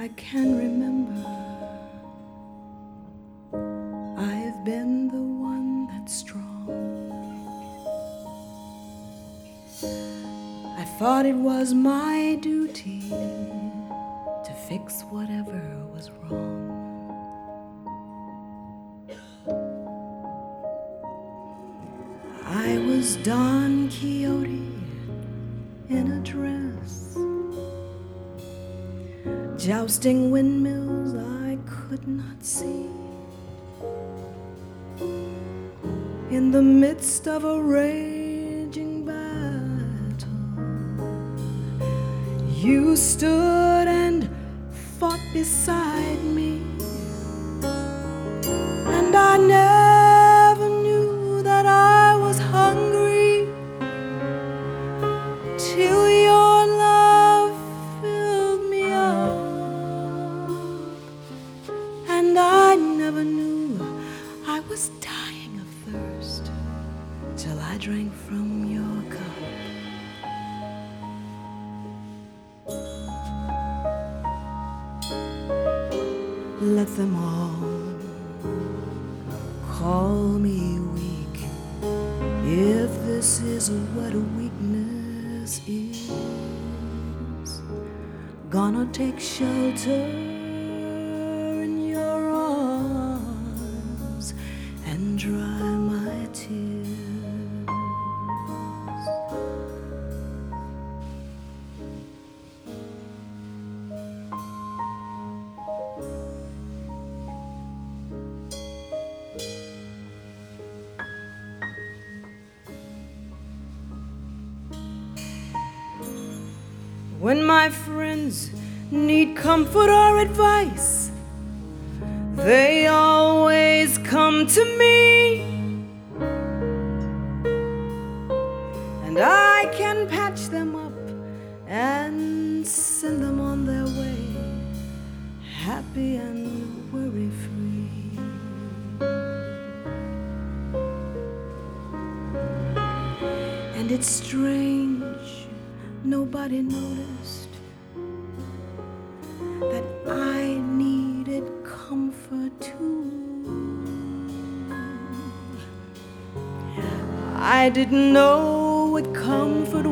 I can remember. I've been the one that's strong. I thought it was my duty to fix whatever was wrong. I was Don Quixote in a dress, jousting windmills I could not see. In the midst of a raging battle, you stood and fought beside me, and I never knew that I was hungry till your love filled me up, and I never knew I was dying of thirst till I drank from your cup. Let them all call me weak, if this is what weakness is. Gonna take shelter in your arms and dry my tears. When my friends need comfort or advice, they always come to me, and I can patch them up and send them on their way, happy and worry-free. And it's strange, nobody noticed that I needed comfort too. I didn't know what comfort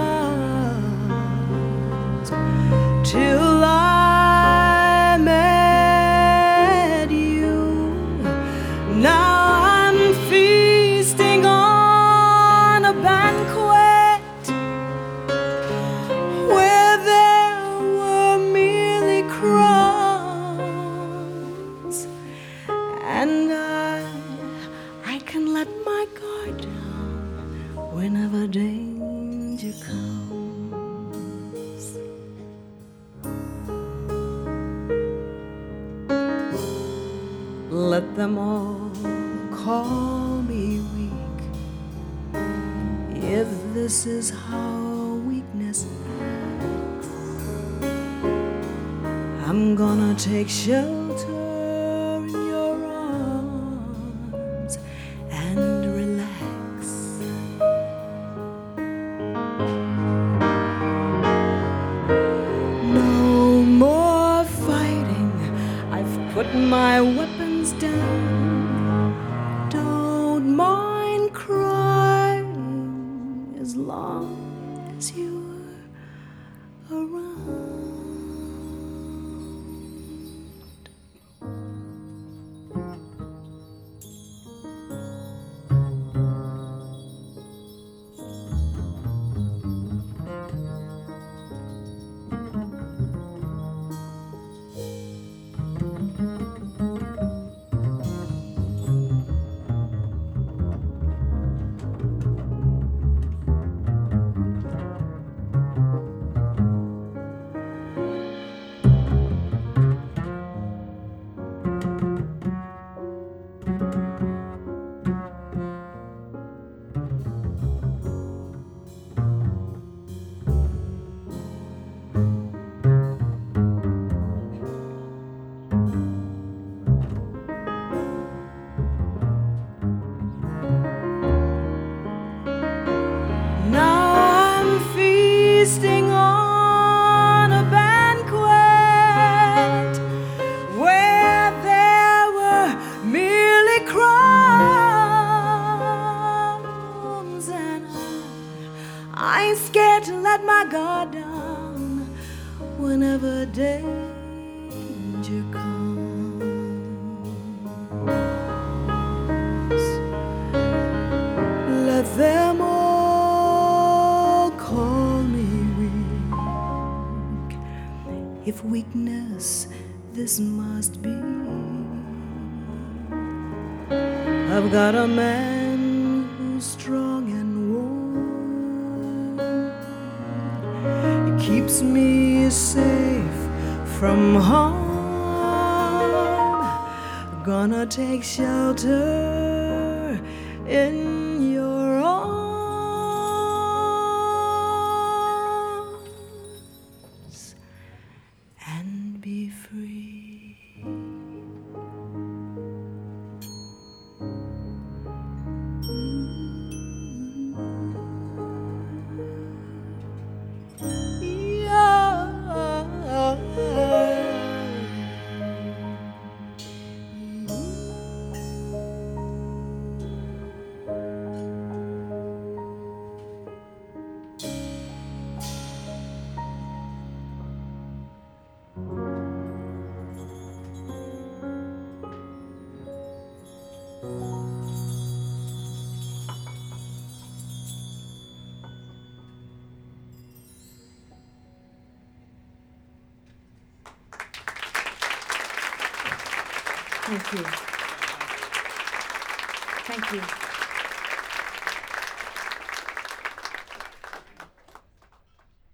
was till I met you. Now I'm feasting on a banquet where there were merely crumbs, and I can let my guard down whenever danger comes. Let them all call me weak, if this is how weakness acts. I'm gonna take shelter in your arms and relax. No more fighting, I've put my weapons down. Don't mind crying as long as you're around. danger comes, let them all call me weak. If weakness this must be, I've got a man who's strong and warm. He keeps me safe from harm. Gonna take shelter in your arms and be free. Thank you. Thank you.